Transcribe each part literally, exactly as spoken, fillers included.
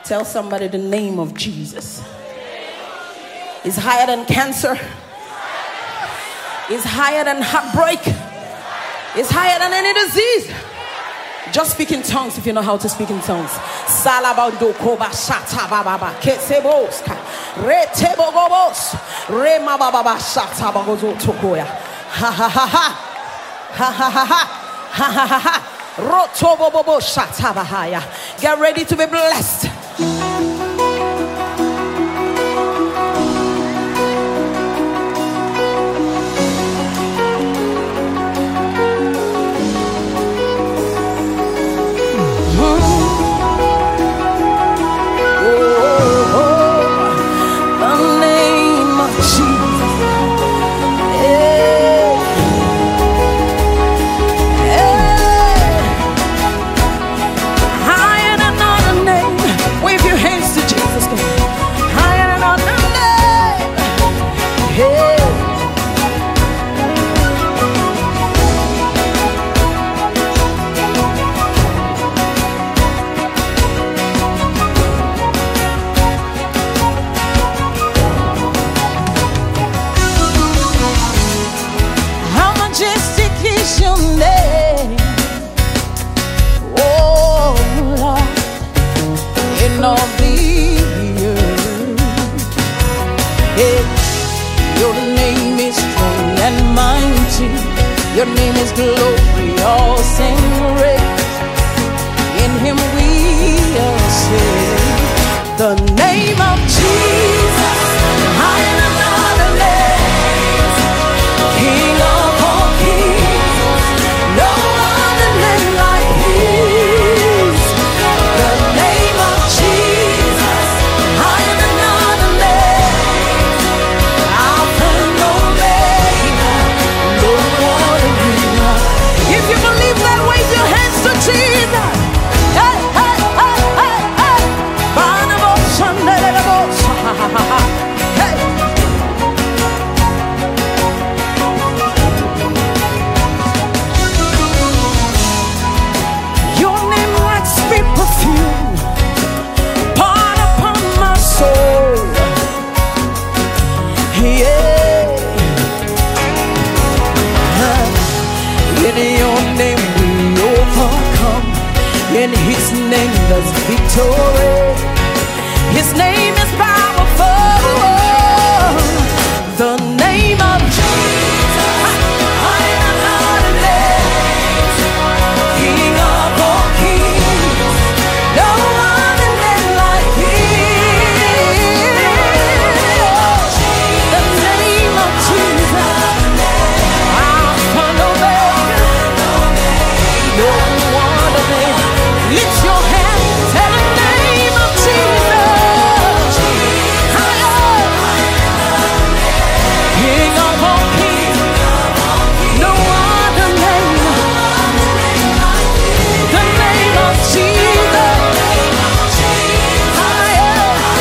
Tell somebody the name of Jesus is higher than cancer. Is higher than heartbreak. Is higher than any disease. Just speak in tongues if you know how to speak in tongues. Salabando koba shata baba keseboska retebogobos rema baba shata bagozo tokoya. Ha ha ha ha. Ha ha ha ha. Ha ha ha ha. Rotobobobo shata bahaya. Get ready to be blessed. Your name is glory, all sing praise. In him we are saved. The name of Jesus, higher than other names. King of all kings, no other name like his. The name of Jesus, higher than other names. Alpha and Omega, no one. If you believe that, wave your hands to Jesus. Hey, hey, hey, hey, hey. Hey. Your name like sweet perfume, poured upon my soul. Yeah. In your name we overcome. In his name there's victory. His name is powerful. The name of Jesus, higher than other names. King of all kings, no other name like his. The name of Jesus, Alpha and Omega. No other name. Lift your hands, tell the name of Jesus. Higher. King of all kings. No other name. The name of Jesus. Higher.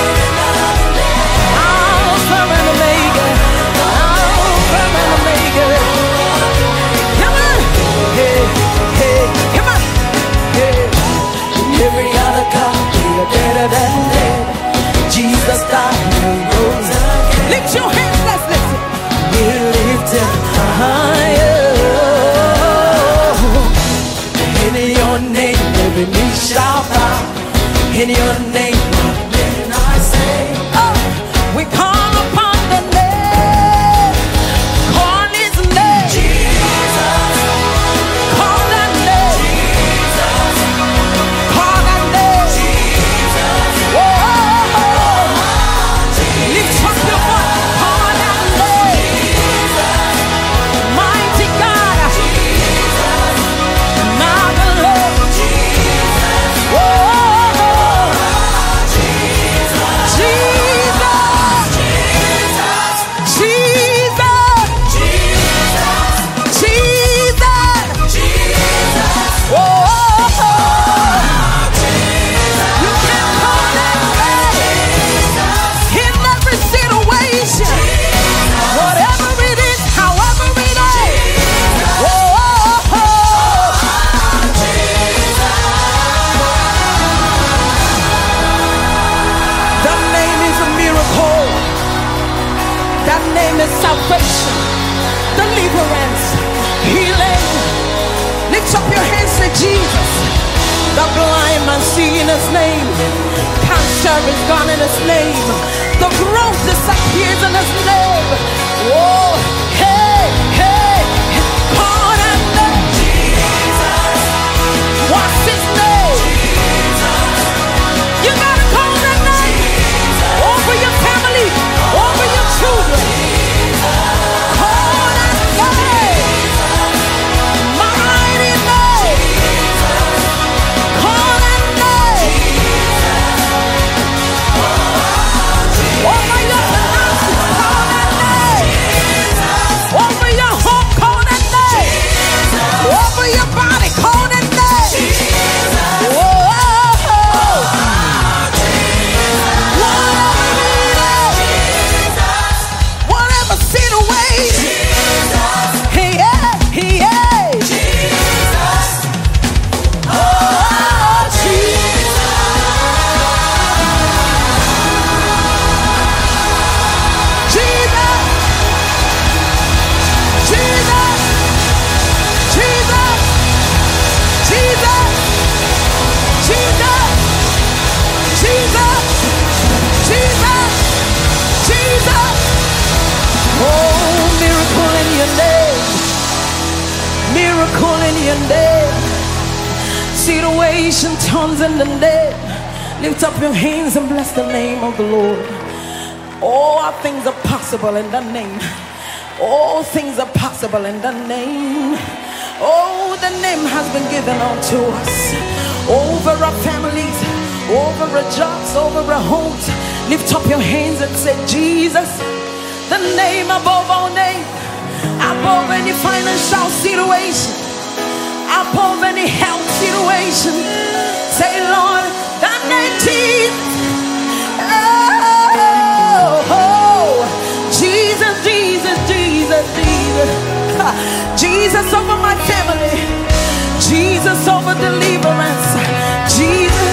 Alpha and Omega. Alpha and Omega. Come on. Hey, hey, come on. Every other God, you're better than dead. Jesus died and rose again. Lift your hands, let's listen. We lift him higher. In your name, every knee shall bow. In your name, what can I say? Oh, we call upon the name. Call his name. Jesus. Call that name. Jesus. Call that name. Jesus. Whoa. Lift up your voice. Call that name. Jesus. Mighty God. Jesus. My Lord. Jesus. Whoa. That name is salvation, deliverance, healing. Lift up your hands to Jesus. The blind man see in his name. Cancer is gone in his name. The growth disappears in his name. Oh, hey, hey, call that name. Jesus. What's his name? Jesus. You gotta call that name. Jesus. Over your family, over your children. Jesus. Call that name. Mighty name. Jesus. Call that name. Over your finances, call that name. Over your home, call that name. Over your body, call that name. Whoa. Whatever, whatever situation, he is, he is. Oh, Jesus. Jesus, Jesus, Jesus, Jesus, Jesus, Jesus, Jesus, Jesus. Oh, miracle in your name, miracle in your name. Situation turns in the name. Lift up your hands and bless the name of the Lord. All things are possible in the name. All things are possible in the name. Oh, the name has been given unto us. Over our families, over our jobs, over our homes. Lift up your hands and say, Jesus, the name above all names, above any financial situation, above any health situation. Say, Lord, the name Jesus. Oh, oh, Jesus, Jesus, Jesus, Jesus. Jesus over my family. Jesus over deliverance. Jesus